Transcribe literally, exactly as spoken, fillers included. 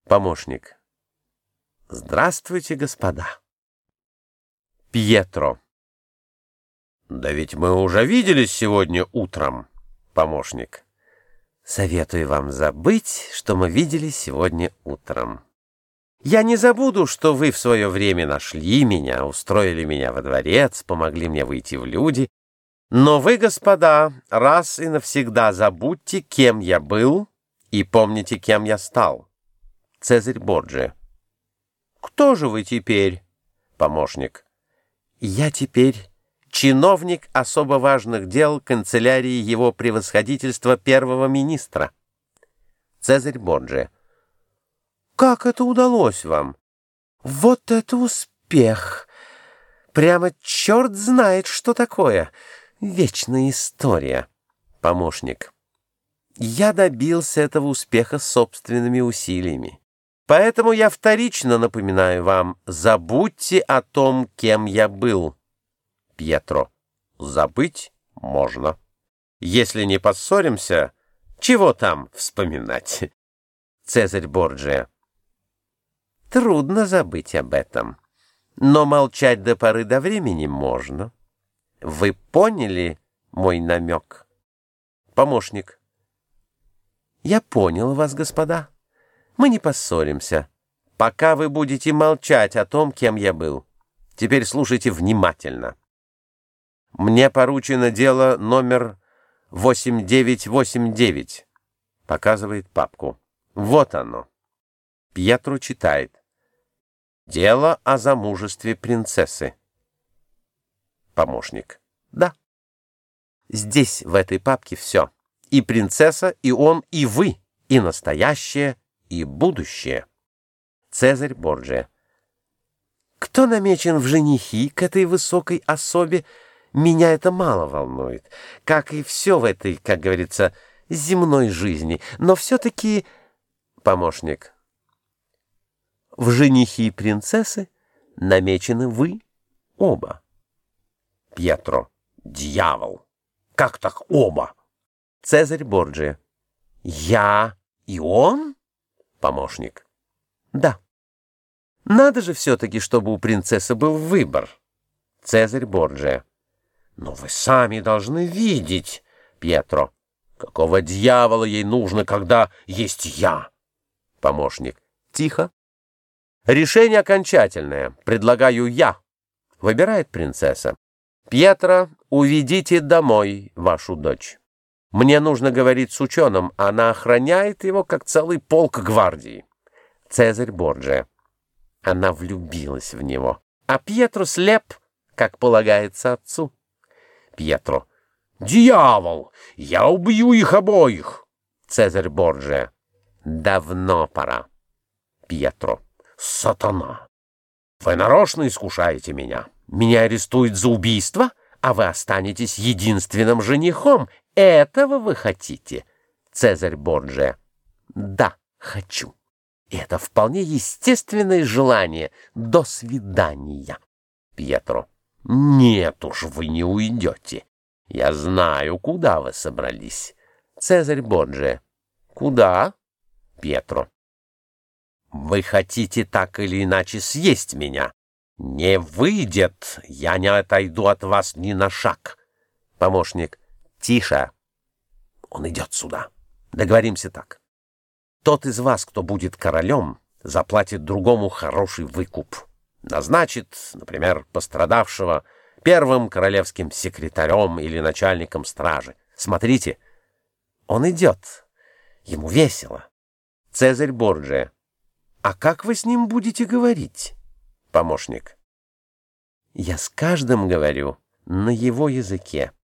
Помощник. Здравствуйте, господа. Пьетро. Да ведь мы уже виделись сегодня утром. Помощник. Советую вам забыть, что мы виделись сегодня утром. Я не забуду, что вы в свое время нашли меня, устроили меня во дворец, помогли мне выйти в люди. Но вы, господа, раз и навсегда забудьте, кем я был, и помните, кем я стал. Цезарь Борджиа. Кто же вы теперь? Помощник. Я теперь чиновник особо важных дел канцелярии его превосходительства первого министра. Цезарь Борджиа. Как это удалось вам? Вот это успех! Прямо черт знает, что такое. Вечная история. Помощник. Я добился этого успеха собственными усилиями. Поэтому я вторично напоминаю вам, забудьте о том, кем я был. Пьетро. Забыть можно. Если не поссоримся, чего там вспоминать? Цезарь Борджиа. Трудно забыть об этом, но молчать до поры до времени можно. Вы поняли мой намек? Помощник. Я понял вас, господа. Мы не поссоримся, пока вы будете молчать о том, кем я был. Теперь слушайте внимательно. Мне поручено дело номер восемь девять восемь девять. Показывает папку. Вот оно. Пьетро читает. Дело о замужестве принцессы. Помощник. Да. Здесь, в этой папке, все. И принцесса, и он, и вы, и настоящее, и будущее. Цезарь Борджиа. Кто намечен в женихи к этой высокой особе, меня это мало волнует, как и все в этой, как говорится, земной жизни. Но все-таки... Помощник. В женихи принцессы намечены вы оба. Пьетро. Дьявол! Как так оба? Цезарь Борджиа. Я и он? Помощник. Да. Надо же все-таки, чтобы у принцессы был выбор. Цезарь Борджиа. Но вы сами должны видеть, Пьетро. Какого дьявола ей нужно, когда есть я? Помощник. Тихо. Решение окончательное. Предлагаю я. Выбирает принцесса. Пьетро, уведите домой вашу дочь. Мне нужно говорить с ученым. Она охраняет его, как целый полк гвардии. Цезарь Борджиа. Она влюбилась в него. А Пьетро слеп, как полагается отцу. Пьетро. Дьявол! Я убью их обоих. Цезарь Борджиа. Давно пора. Пьетро. Сатана! Вы нарочно искушаете меня. Меня арестуют за убийство, а вы останетесь единственным женихом. Этого вы хотите? Цезарь Борджиа. Да, хочу. И это вполне естественное желание. До свидания. Пьетро. Нет уж, вы не уйдете. Я знаю, куда вы собрались. Цезарь Борджиа. Куда? Пьетро. Вы хотите так или иначе съесть меня. Не выйдет. Я не отойду от вас ни на шаг. Помощник. Тише. Он идет сюда. Договоримся так. Тот из вас, кто будет королем, заплатит другому хороший выкуп. Назначит, например, пострадавшего первым королевским секретарем или начальником стражи. Смотрите, он идет. Ему весело. Цезарь Борджиа. А как вы с ним будете говорить? Помощник. Я с каждым говорю на его языке.